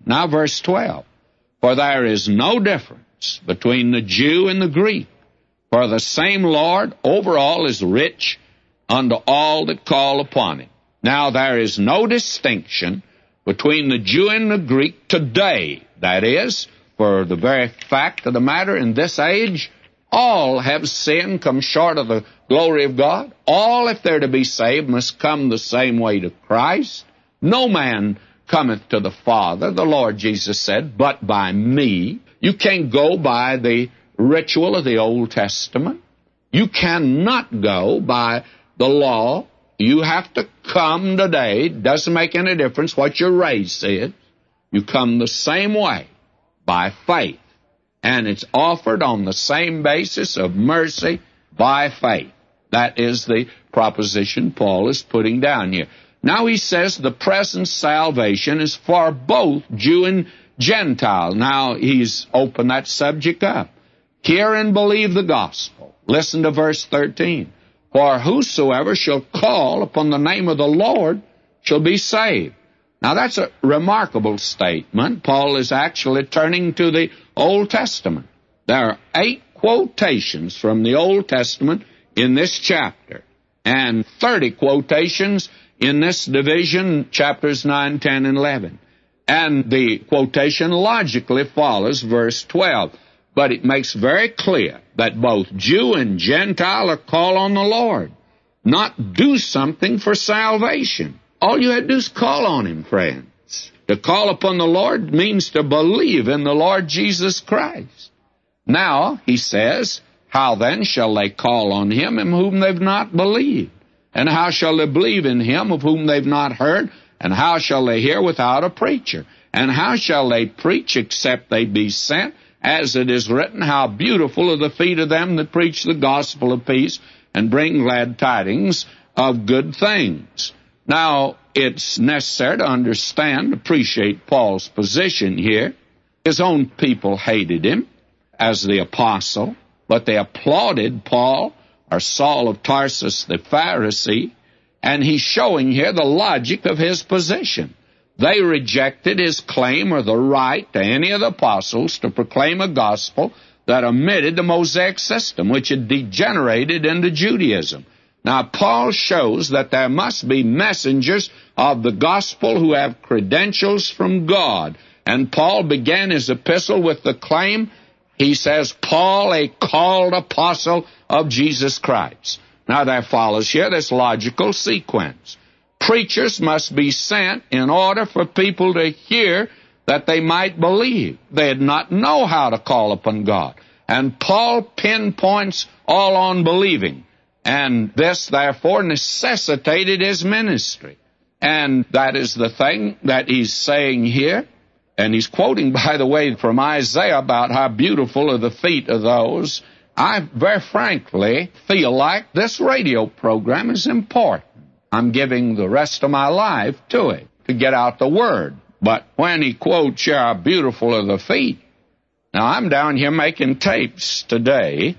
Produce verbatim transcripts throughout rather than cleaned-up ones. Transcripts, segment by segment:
Now verse twelve. For there is no difference between the Jew and the Greek, for the same Lord over all is rich unto all that call upon him. Now there is no distinction between the Jew and the Greek today. That is, for the very fact of the matter, in this age, all have sinned, come short of the glory of God. All, if they're to be saved, must come the same way to Christ. No man cometh to the Father, the Lord Jesus said, but by me. You can't go by the ritual of the Old Testament. You cannot go by the law. You have to come today. Doesn't make any difference what your race is. You come the same way, by faith. And it's offered on the same basis of mercy by faith. That is the proposition Paul is putting down here. Now he says the present salvation is for both Jew and Gentile. Now he's opened that subject up. Hear and believe the gospel. Listen to verse thirteen. For whosoever shall call upon the name of the Lord shall be saved. Now that's a remarkable statement. Paul is actually turning to the Old Testament. There are eight quotations from the Old Testament in this chapter, and thirty quotations in this division, chapters nine, ten, and eleven. And the quotation logically follows verse twelve. But it makes very clear that both Jew and Gentile are called on the Lord, not do something for salvation. All you have to do is call on him, friends. To call upon the Lord means to believe in the Lord Jesus Christ. Now, he says, how then shall they call on him in whom they've not believed? And how shall they believe in him of whom they've not heard? And how shall they hear without a preacher? And how shall they preach except they be sent? As it is written, how beautiful are the feet of them that preach the gospel of peace and bring glad tidings of good things. Now, it's necessary to understand, appreciate Paul's position here. His own people hated him as the apostle, but they applauded Paul, or Saul of Tarsus, the Pharisee, and he's showing here the logic of his position. They rejected his claim or the right to any of the apostles to proclaim a gospel that omitted the Mosaic system, which had degenerated into Judaism. Now, Paul shows that there must be messengers of the gospel who have credentials from God. And Paul began his epistle with the claim, he says, Paul, a called apostle of Jesus Christ. Now, there follows here this logical sequence. Preachers must be sent in order for people to hear that they might believe. They did not know how to call upon God. And Paul pinpoints all on believing. And this, therefore, necessitated his ministry. And that is the thing that he's saying here. And he's quoting, by the way, from Isaiah about how beautiful are the feet of those. I very frankly feel like this radio program is important. I'm giving the rest of my life to it, to get out the word. But when he quotes here, how beautiful are the feet. Now, I'm down here making tapes today,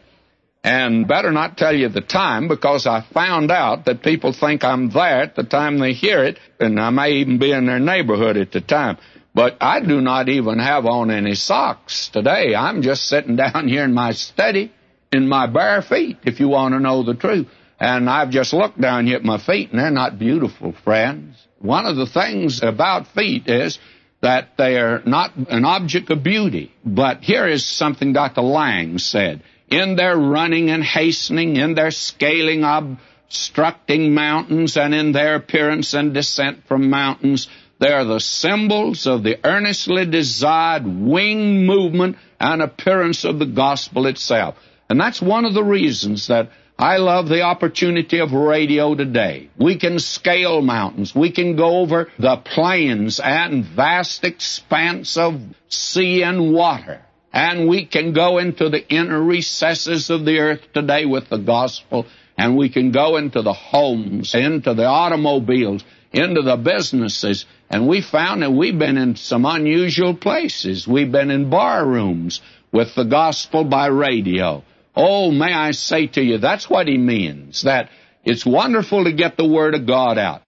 and better not tell you the time, because I found out that people think I'm there at the time they hear it, and I may even be in their neighborhood at the time. But I do not even have on any socks today. I'm just sitting down here in my study in my bare feet, if you want to know the truth. And I've just looked down here at my feet, and they're not beautiful, friends. One of the things about feet is that they are not an object of beauty. But here is something Doctor Lang said. In their running and hastening, in their scaling, obstructing mountains, and in their appearance and descent from mountains, they are the symbols of the earnestly desired wing movement and appearance of the gospel itself. And that's one of the reasons that I love the opportunity of radio today. We can scale mountains. We can go over the plains and vast expanse of sea and water. And we can go into the inner recesses of the earth today with the gospel. And we can go into the homes, into the automobiles, into the businesses. And we found that we've been in some unusual places. We've been in bar rooms with the gospel by radio. Oh, may I say to you, that's what he means, that it's wonderful to get the Word of God out.